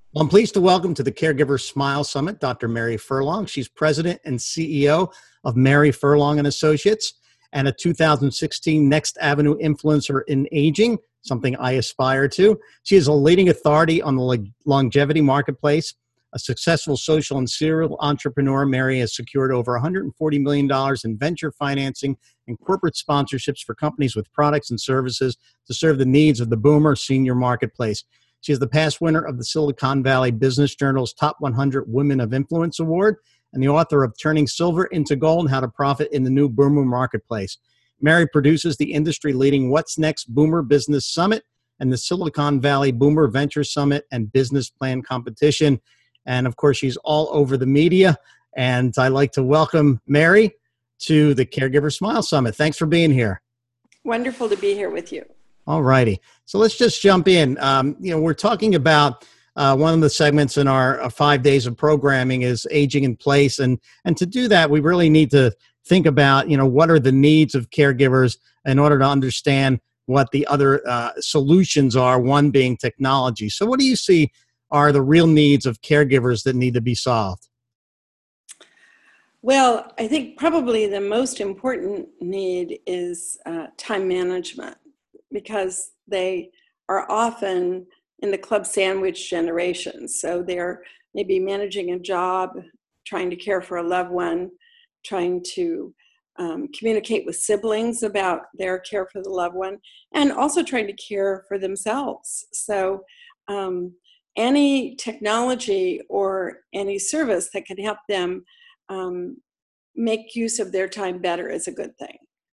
Well, I'm pleased to welcome to the Caregiver Smile Summit, Dr. Mary Furlong. She's president and CEO of Mary Furlong and Associates and a 2016 Next Avenue Influencer in Aging, something I aspire to. She is a leading authority on the longevity marketplace. A successful social and serial entrepreneur, Mary has secured over $140 million in venture financing and corporate sponsorships for companies with products and services to serve the needs of the boomer senior marketplace. She is the past winner of the Silicon Valley Business Journal's Top 100 Women of Influence Award and the author of Turning Silver into Gold, How to Profit in the New Boomer Marketplace. Mary produces the industry-leading What's Next Boomer Business Summit and the Silicon Valley Boomer Venture Summit and Business Plan Competition. And, of course, she's all over the media. And I'd like to welcome Mary to the Caregiver Smile Summit. Thanks for being here. Wonderful to be here with you. All righty. So let's just jump in. We're talking about one of the segments in our 5 days of programming is aging in place. And to do that, we really need to think about, what are the needs of caregivers in order to understand what the other solutions are, one being technology. So what do you see are the real needs of caregivers that need to be solved? Well, I think probably the most important need is time management, because they are often in the club sandwich generation. So they're maybe managing a job, trying to care for a loved one, trying to communicate with siblings about their care for the loved one, and also trying to care for themselves. So any technology or any service that can help them make use of their time better is a good thing.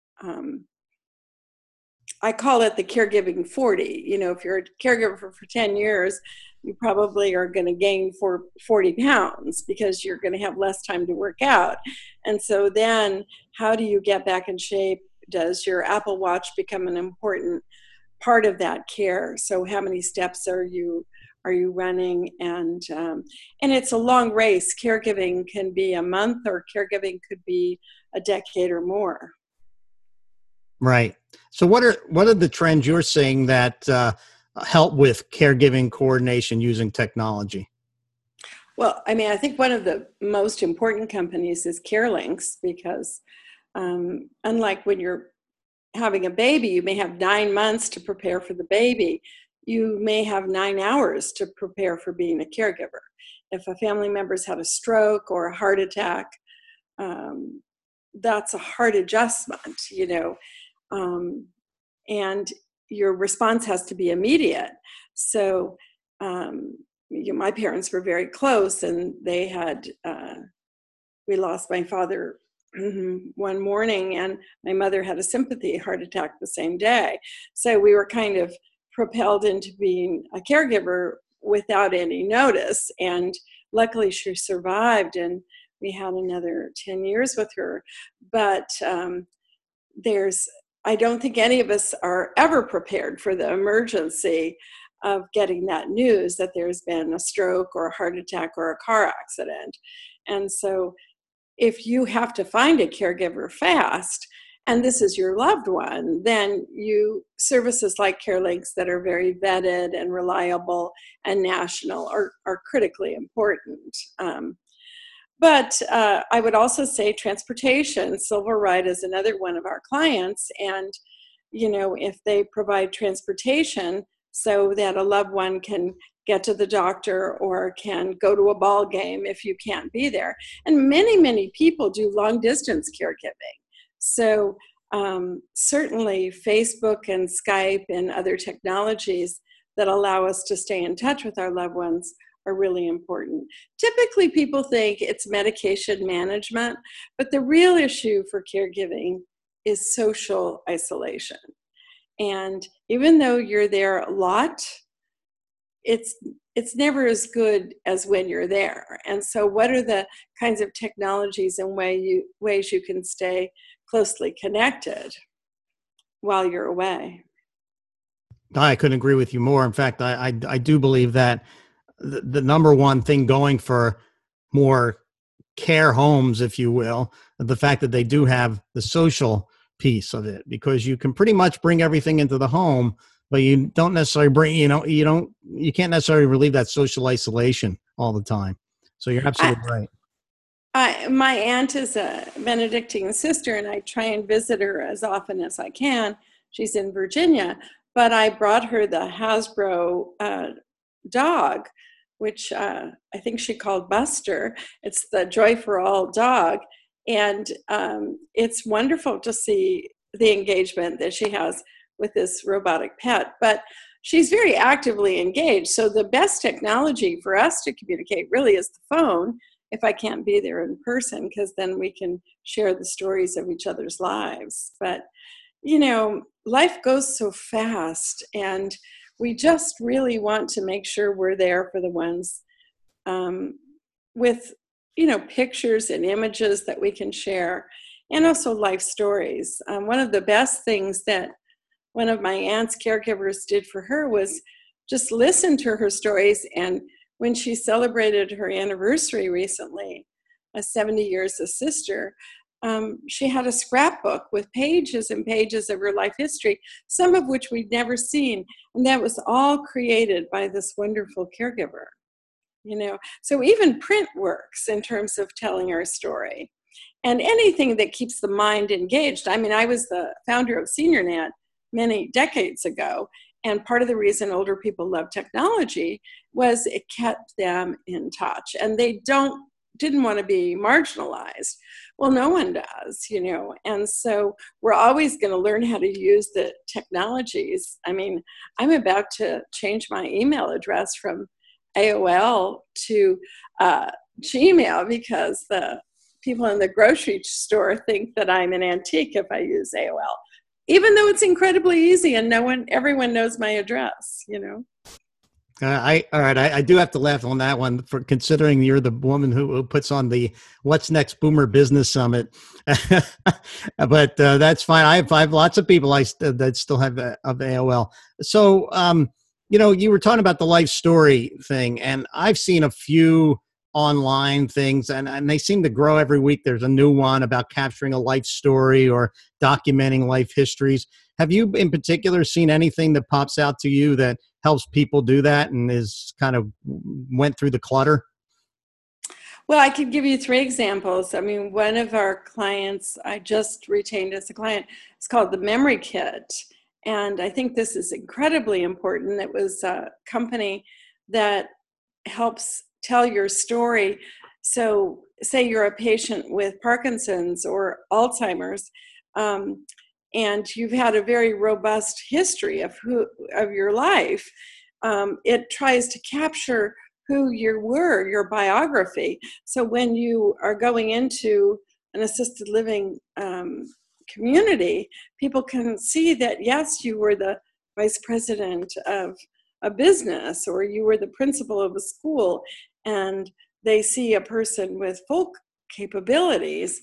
I call it the caregiving 40. If you're a caregiver for 10 years, you probably are going to gain 40 pounds because you're going to have less time to work out. And so then how do you get back in shape? Does your Apple Watch become an important part of that care? So how many steps are you running? And it's a long race. Caregiving can be a month, or caregiving could be a decade or more. Right. So what are the trends you're seeing that help with caregiving coordination using technology? Well, I think one of the most important companies is CareLinx, because unlike when you're having a baby, you may have 9 months to prepare for the baby. You may have 9 hours to prepare for being a caregiver. If a family member's had a stroke or a heart attack, that's a hard adjustment, and your response has to be immediate. So my parents were very close, and we lost my father one morning, and my mother had a sympathy heart attack the same day. So we were kind of propelled into being a caregiver without any notice, and luckily she survived, and we had another 10 years with her. But I don't think any of us are ever prepared for the emergency of getting that news that there's been a stroke or a heart attack or a car accident. And so if you have to find a caregiver fast, and this is your loved one, then services like CareLinx that are very vetted and reliable and national are critically important. But I would also say transportation. Silver Ride is another one of our clients. And, if they provide transportation so that a loved one can get to the doctor or can go to a ball game if you can't be there. And many, many people do long distance caregiving. So certainly Facebook and Skype and other technologies that allow us to stay in touch with our loved ones are really important. Typically, people think it's medication management, but the real issue for caregiving is social isolation. And even though you're there a lot, it's never as good as when you're there. And so what are the kinds of technologies and ways you can stay closely connected while you're away? I couldn't agree with you more. In fact, I do believe that the number one thing going for more care homes, if you will, the fact that they do have the social piece of it, because you can pretty much bring everything into the home, but you don't necessarily bring, you can't necessarily relieve that social isolation all the time. So you're I, absolutely right. my aunt is a Benedictine sister, and I try and visit her as often as I can. She's in Virginia, but I brought her the Hasbro dog, which I think she called Buster. It's the Joy for All dog. And it's wonderful to see the engagement that she has with this robotic pet. But she's very actively engaged. So the best technology for us to communicate really is the phone, if I can't be there in person, because then we can share the stories of each other's lives. But, life goes so fast, and we just really want to make sure we're there for the ones with, pictures and images that we can share, and also life stories. One of the best things that one of my aunt's caregivers did for her was just listen to her stories. And when she celebrated her anniversary recently, 70 years as sister, she had a scrapbook with pages and pages of her life history, some of which we'd never seen. And that was all created by this wonderful caregiver. So even print works in terms of telling our story, and anything that keeps the mind engaged. I mean, I was the founder of SeniorNet many decades ago, and part of the reason older people love technology was it kept them in touch, and they didn't want to be marginalized. Well, no one does, and so we're always going to learn how to use the technologies. I mean, I'm about to change my email address from AOL to Gmail, because the people in the grocery store think that I'm an antique if I use AOL, even though it's incredibly easy and everyone knows my address. All right. I do have to laugh on that one, for considering you're the woman who puts on the What's Next Boomer Business Summit. But that's fine. I have lots of people that still have of AOL. So, you were talking about the life story thing, and I've seen a few online things, and they seem to grow every week. There's a new one about capturing a life story or documenting life histories. Have you in particular seen anything that pops out to you that helps people do that and is kind of went through the clutter? Well, I could give you 3 examples. I mean, one of our clients I just retained as a client, it's called the Memory Kit. And I think this is incredibly important. It was a company that helps tell your story. So say you're a patient with Parkinson's or Alzheimer's, and you've had a very robust history of your life. It tries to capture who you were, your biography. So when you are going into an assisted living community, people can see that, yes, you were the vice president of a business, or you were the principal of a school, and they see a person with full capabilities.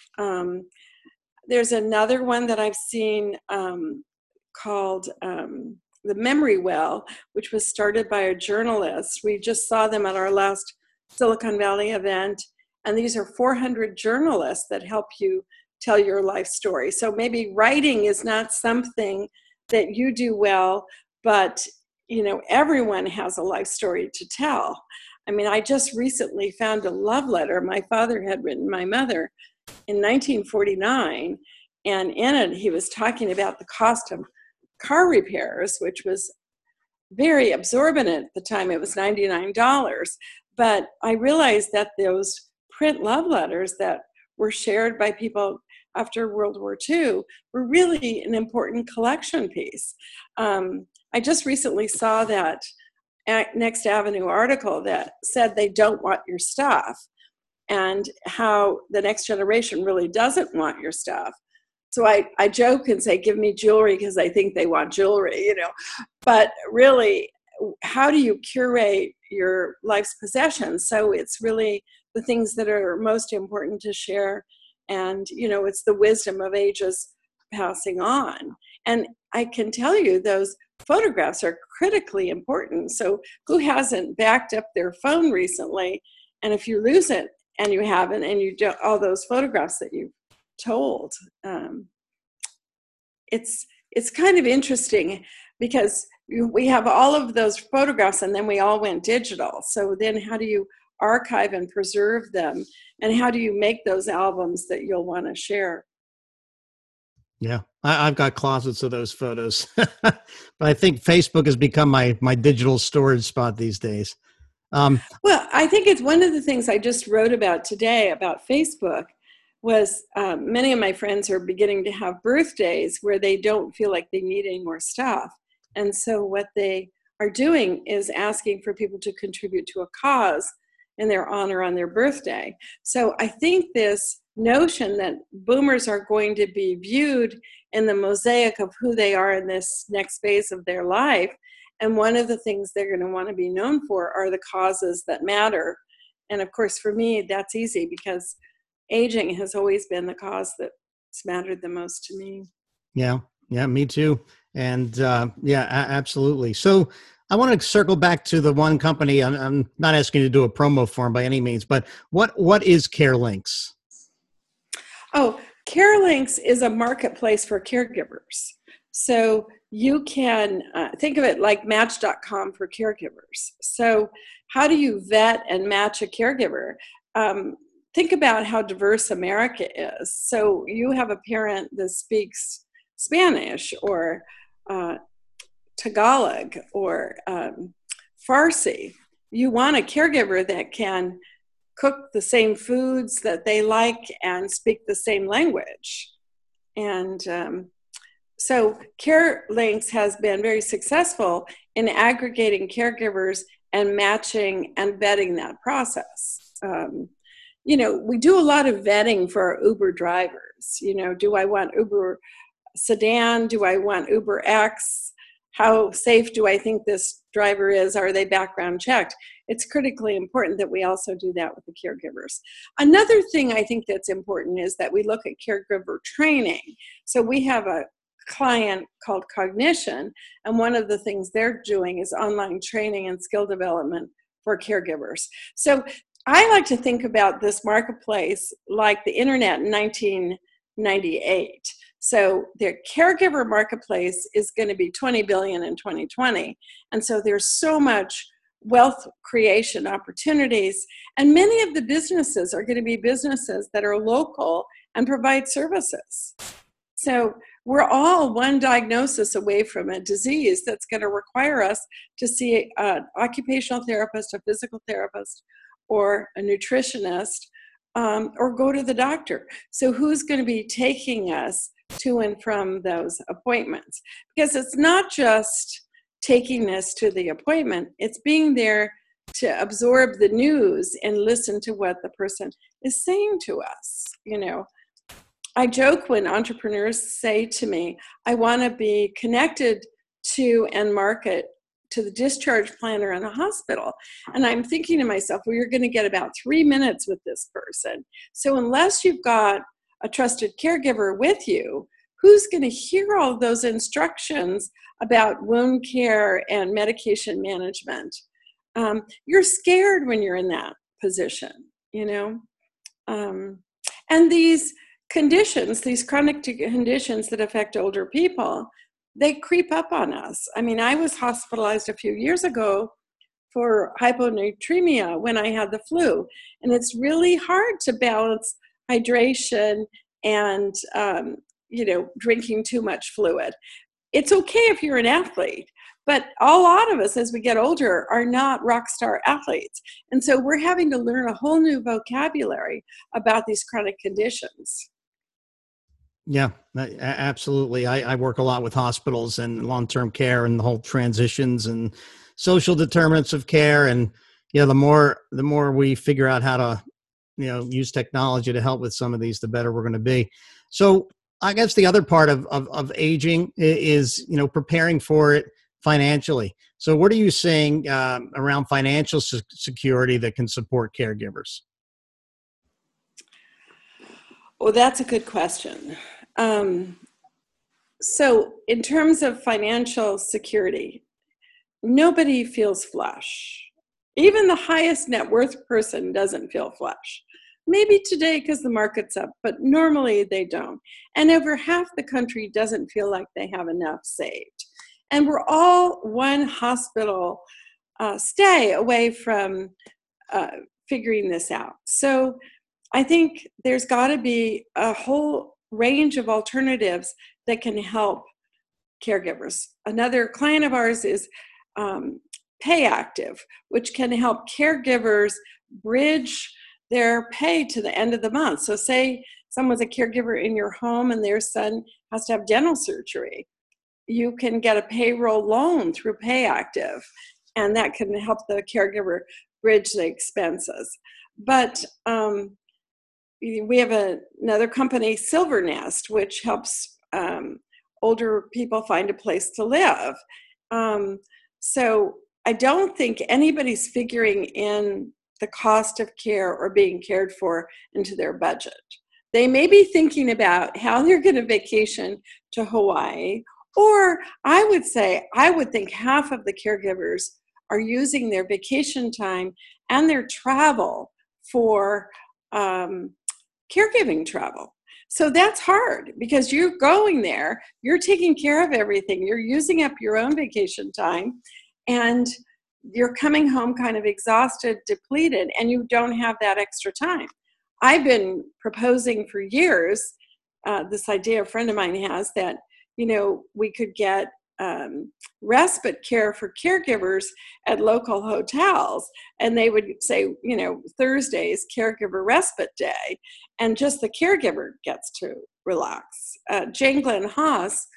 There's another one that I've seen called the Memory Well, which was started by a journalist. We just saw them at our last Silicon Valley event, and these are 400 journalists that help you tell your life story. So maybe writing is not something that you do well, but everyone has a life story to tell. I mean, I just recently found a love letter my father had written my mother in 1949, and in it he was talking about the cost of car repairs, which was very absorbent at the time. It was $99. But I realized that those print love letters that were shared by people after World War II were really an important collection piece. I just recently saw that Next Avenue article that said they don't want your stuff, and how the next generation really doesn't want your stuff. So I joke and say, give me jewelry, because I think they want jewelry, But really, how do you curate your life's possessions? So it's really the things that are most important to share. And, it's the wisdom of ages passing on. And I can tell you those photographs are critically important. So who hasn't backed up their phone recently? And if you lose it, and you haven't, and you don't, all those photographs that you've told, it's kind of interesting. because we have all of those photographs and then we all went digital. So then how do you archive and preserve them? And how do you make those albums that you'll want to share? Yeah, I've got closets of those photos, but I think Facebook has become my digital storage spot these days. Well, I think it's one of the things I just wrote about today about Facebook was many of my friends are beginning to have birthdays where they don't feel like they need any more stuff. And so what they are doing is asking for people to contribute to a cause in their honor on their birthday. So I think this notion that boomers are going to be viewed in the mosaic of who they are in this next phase of their life, and one of the things they're going to want to be known for are the causes that matter. And of course, for me, that's easy because aging has always been the cause that's mattered the most to me. Yeah, me too. And absolutely. So I want to circle back to the one company. I'm not asking you to do a promo for them by any means, but what is CareLinks? Oh, CareLinks is a marketplace for caregivers. So you can think of it like Match.com for caregivers. So how do you vet and match a caregiver? Think about how diverse America is. So you have a parent that speaks Spanish or Tagalog or Farsi. You want a caregiver that can cook the same foods that they like and speak the same language. And so CareLinks has been very successful in aggregating caregivers and matching and vetting that process. We do a lot of vetting for our Uber drivers. Do I want Uber sedan? Do I want Uber X? How safe do I think this driver is? Are they background checked? It's critically important that we also do that with the caregivers. Another thing I think that's important is that we look at caregiver training. So we have a client called Cognition, and one of the things they're doing is online training and skill development for caregivers. So I like to think about this marketplace like the internet in 1998. So their caregiver marketplace is going to be $20 billion in 2020. And so there's so much wealth creation opportunities. And many of the businesses are going to be businesses that are local and provide services. So we're all one diagnosis away from a disease that's going to require us to see an occupational therapist, a physical therapist, or a nutritionist, or go to the doctor. So who's going to be taking us to and from those appointments? Because it's not just taking us to the appointment, it's being there to absorb the news and listen to what the person is saying to us. I joke when entrepreneurs say to me, I want to be connected to and market to the discharge planner in a hospital. And I'm thinking to myself, well, you're going to get about 3 minutes with this person. So unless you've got a trusted caregiver with you, who's going to hear all of those instructions about wound care and medication management? You're scared when you're in that position, and these conditions, these chronic conditions that affect older people, they creep up on us. I mean, I was hospitalized a few years ago for hyponatremia when I had the flu, and it's really hard to balance hydration and drinking too much fluid. It's okay if you're an athlete, but a lot of us as we get older are not rock star athletes. And so we're having to learn a whole new vocabulary about these chronic conditions. Yeah, absolutely. I work a lot with hospitals and long-term care and the whole transitions and social determinants of care. And the more we figure out how to, use technology to help with some of these, the better we're going to be. So I guess the other part of aging is, preparing for it financially. So what are you saying around financial security that can support caregivers? Well, that's a good question. So in terms of financial security, nobody feels flush. Even the highest net worth person doesn't feel flush. Maybe today because the market's up, but normally they don't. And over half the country doesn't feel like they have enough saved. And we're all one hospital stay away from figuring this out. So I think there's got to be a whole range of alternatives that can help caregivers. Another client of ours is PayActive, which can help caregivers bridge their pay to the end of the month. So say someone's a caregiver in your home and their son has to have dental surgery. You can get a payroll loan through PayActive, and that can help the caregiver bridge the expenses. But we have another company, Silvernest, which helps older people find a place to live. So I don't think anybody's figuring in the cost of care or being cared for into their budget. They may be thinking about how they're going to vacation to Hawaii, or I would think half of the caregivers are using their vacation time and their travel for caregiving travel. So that's hard because you're going there, you're taking care of everything, you're using up your own vacation time, and you're coming home kind of exhausted, depleted, and you don't have that extra time. I've been proposing for years this idea a friend of mine has that, we could get respite care for caregivers at local hotels, and they would say, Thursday's caregiver respite day, and just the caregiver gets to relax. Jane Glenn Haas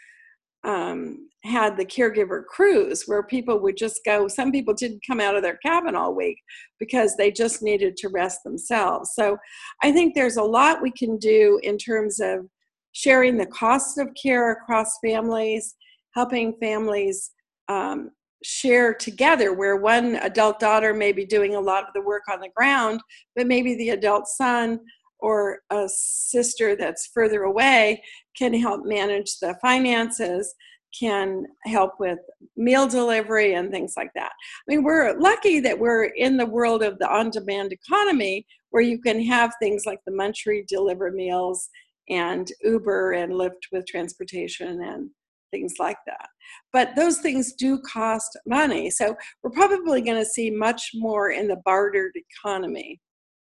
had the caregiver cruise where people would just go. Some people didn't come out of their cabin all week because they just needed to rest themselves. So I think there's a lot we can do in terms of sharing the costs of care across families, helping families share together, where one adult daughter may be doing a lot of the work on the ground, but maybe the adult son or a sister that's further away can help manage the finances, can help with meal delivery and things like that. I mean, we're lucky that we're in the world of the on-demand economy where you can have things like the Munchery deliver meals and Uber and Lyft with transportation and things like that. But those things do cost money. So we're probably going to see much more in the bartered economy.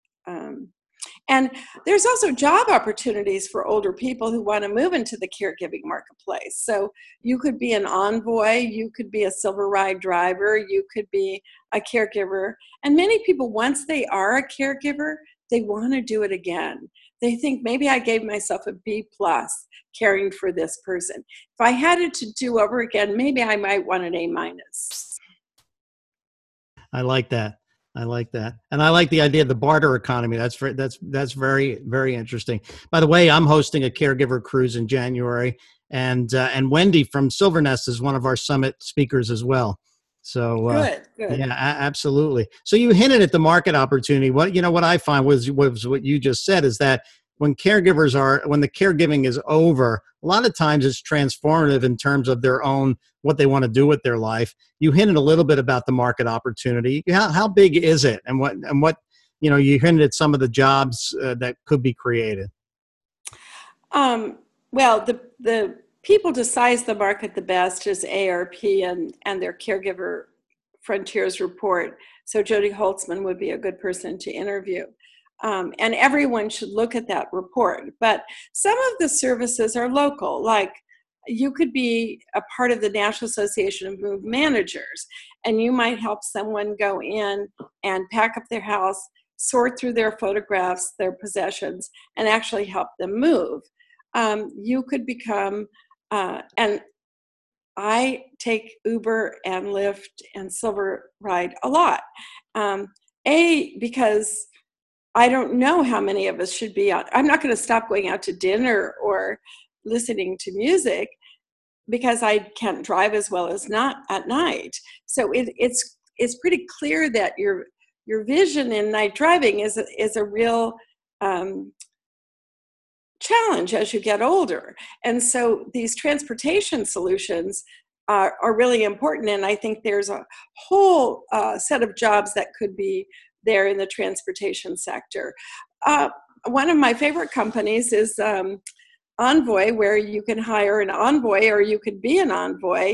And there's also job opportunities for older people who want to move into the caregiving marketplace. So you could be an envoy, you could be a Silver Ride driver, you could be a caregiver. And many people, once they are a caregiver, they want to do it again. They think, maybe I gave myself a B+ caring for this person. If I had it to do over again, maybe I might want an A-. I like that. And I like the idea of the barter economy. That's very, very interesting. By the way, I'm hosting a caregiver cruise in January, and Wendy from Silvernest is one of our summit speakers as well. So good. Yeah, absolutely. So you hinted at the market opportunity. What I find was what you just said is that when the caregiving is over, a lot of times it's transformative in terms of their own, what they want to do with their life. You hinted a little bit about the market opportunity. How big is it? And what you hinted at some of the jobs that could be created. Well, the people to size the market the best is AARP and their Caregiver Frontiers report. So Jody Holtzman would be a good person to interview. And everyone should look at that report. But some of the services are local, like you could be a part of the National Association of Move Managers, and you might help someone go in and pack up their house, sort through their photographs, their possessions, and actually help them move. You could become, and I take Uber and Lyft and Silver Ride a lot. Because I don't know how many of us should be out. I'm not going to stop going out to dinner or listening to music because I can't drive as well as not at night. So it's pretty clear that your vision in night driving is a real challenge as you get older. And so these transportation solutions are really important. And I think there's a whole set of jobs that could be there in the transportation sector. One of my favorite companies is Envoy, where you can hire an envoy or you could be an envoy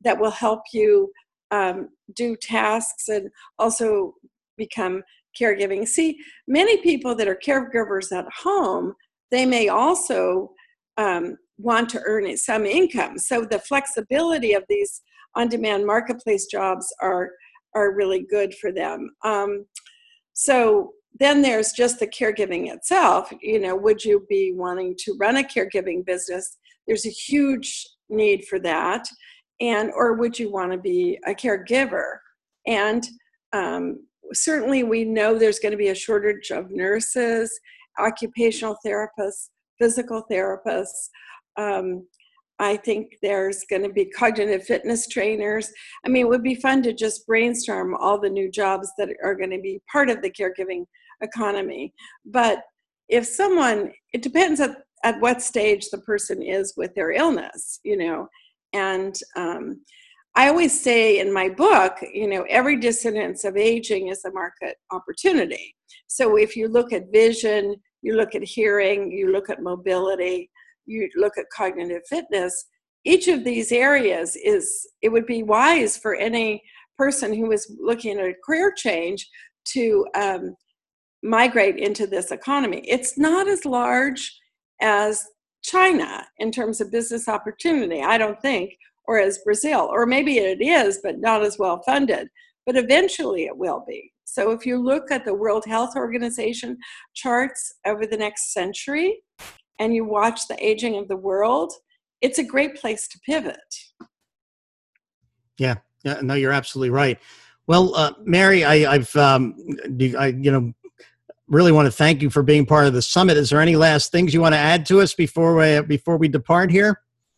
that will help you do tasks and also become caregiving. See, many people that are caregivers at home, they may also want to earn some income. So the flexibility of these on-demand marketplace jobs are really good for them. So then there's just the caregiving itself. Would you be wanting to run a caregiving business? There's a huge need for that. Or would you want to be a caregiver? And certainly we know there's going to be a shortage of nurses, occupational therapists, physical therapists. I think there's going to be cognitive fitness trainers. I mean, it would be fun to just brainstorm all the new jobs that are going to be part of the caregiving economy. But if it depends at what stage the person is with their illness, and I always say in my book, every dissonance of aging is a market opportunity. So if you look at vision, you look at hearing, you look at mobility, you look at cognitive fitness, each of these areas it would be wise for any person who is looking at a career change to migrate into this economy. It's not as large as China in terms of business opportunity, I don't think, or as Brazil, or maybe it is, but not as well funded. But eventually it will be. So if you look at the World Health Organization charts over the next century, and you watch the aging of the world, it's a great place to pivot. Yeah, no, you're absolutely right. Well, Mary, I really want to thank you for being part of the summit. Is there any last things you want to add to us before we depart here?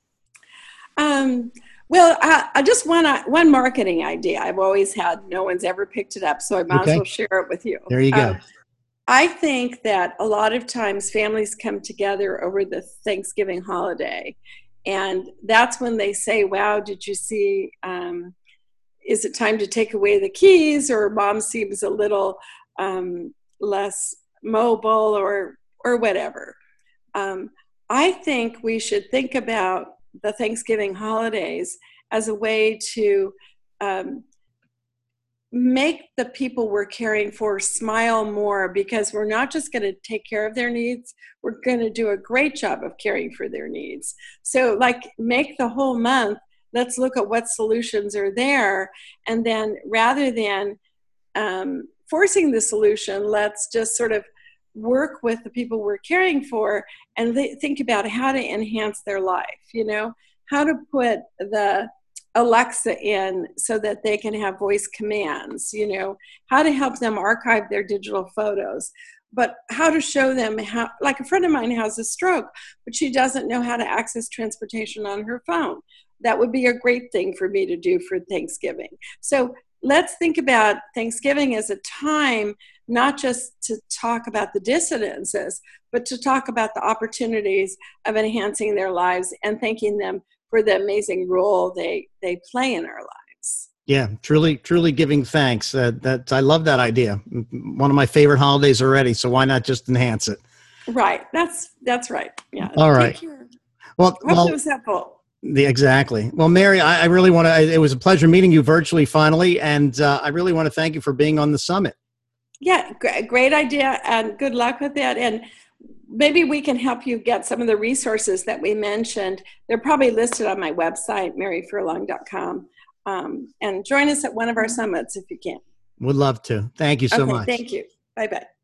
Well, I just want one marketing idea I've always had. No one's ever picked it up, so I might as well share it with you. There you go. I think that a lot of times families come together over the Thanksgiving holiday, and that's when they say, wow, did you see, is it time to take away the keys, or mom seems a little less mobile, or whatever. I think we should think about the Thanksgiving holidays as a way to make the people we're caring for smile more, because we're not just going to take care of their needs, we're going to do a great job of caring for their needs. So make the whole month, let's look at what solutions are there, and then rather than forcing the solution, let's just sort of work with the people we're caring for and think about how to enhance their life, how to put the Alexa in so that they can have voice commands, how to help them archive their digital photos, but how to show them how, like a friend of mine has a stroke, but she doesn't know how to access transportation on her phone. That would be a great thing for me to do for Thanksgiving. So let's think about Thanksgiving as a time, not just to talk about the dissonances, but to talk about the opportunities of enhancing their lives and thanking them for the amazing role they play in our lives. Yeah, truly giving thanks. I love that idea. One of my favorite holidays already. So why not just enhance it? Right. That's right. Yeah. All right. Well, I hope it was helpful. Exactly. Well, Mary, I really want to. It was a pleasure meeting you virtually finally, and I really want to thank you for being on the summit. Yeah, great idea, and good luck with it. And maybe we can help you get some of the resources that we mentioned. They're probably listed on my website, maryfurlong.com. And join us at one of our summits if you can. Would love to. Thank you so much. Thank you. Bye-bye.